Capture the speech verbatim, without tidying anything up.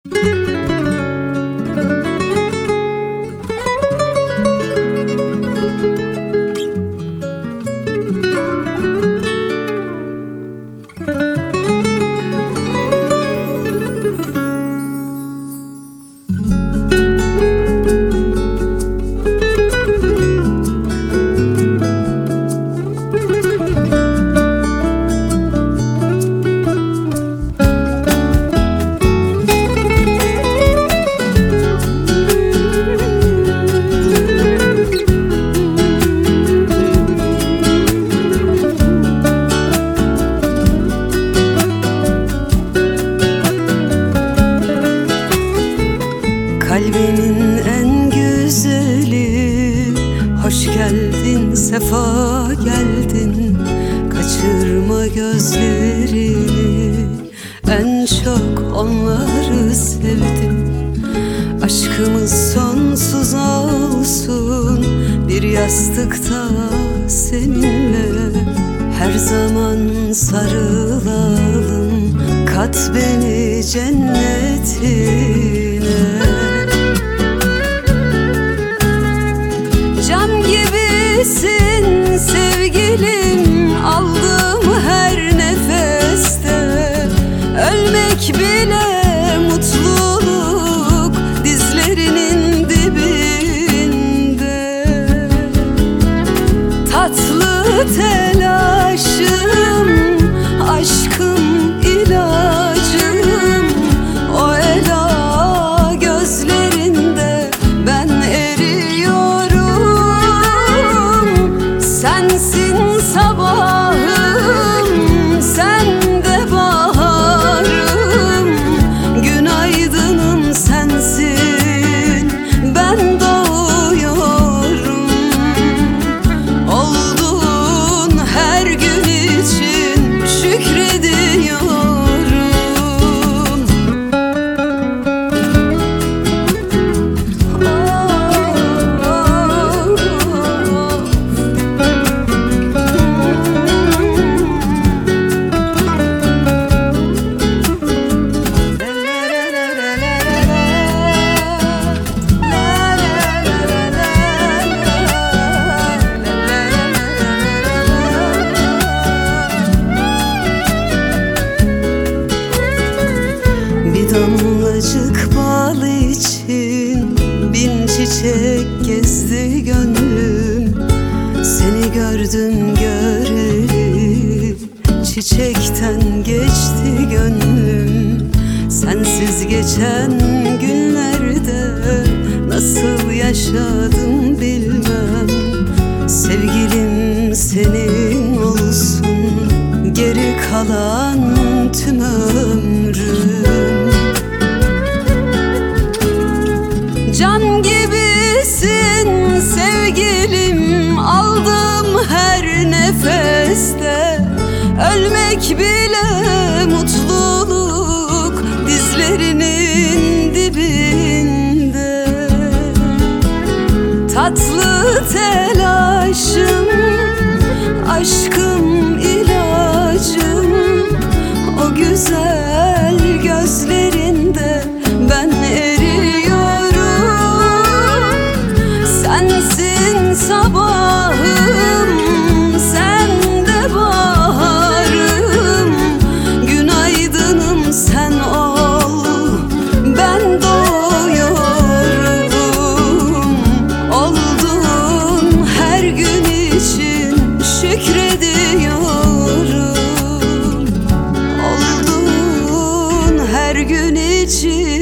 Kalbimin en güzeli, hoş geldin, sefa geldin. Kaçırma gözlerini, en çok onları sevdim. Aşkımız sonsuz olsun, bir yastıkta seninle. Her zaman sarılalım, kat beni cennetine. Can gibisin sevgilim, aldığım her nefeste. Ölmek bile mutluluk, dizlerinin dibinde. Tatlı telaşım, aşkım ilacım. O ela gözlerinde ben eriyorum. Sensin sabahım, sen de baharım. Günaydınım sensin, ben doğuyorum. Olduğun her gün için şükrediyorum. Bir damlacık bal için bin çiçek gezdi gönlüm. Seni gördüm göreli, çiçekten geçti gönlüm. Sensiz geçen günlerde nasıl yaşadım bilmem. Sevgilim senin olsun, geri kalan tüm ömrüm. Can gibisin sevgilim, aldığım her nefeste. Ölmek bile mutluluk, dizlerinin dibinde. Tatlı telaşım, aşkım ilacım. O güzel gözlerinde ben eriyorum. Sensin sabahım, sen de baharım. Günaydınım sen ol, ben doğuyorum. Olduğun her gün için şükrediyorum. Olduğun her gün için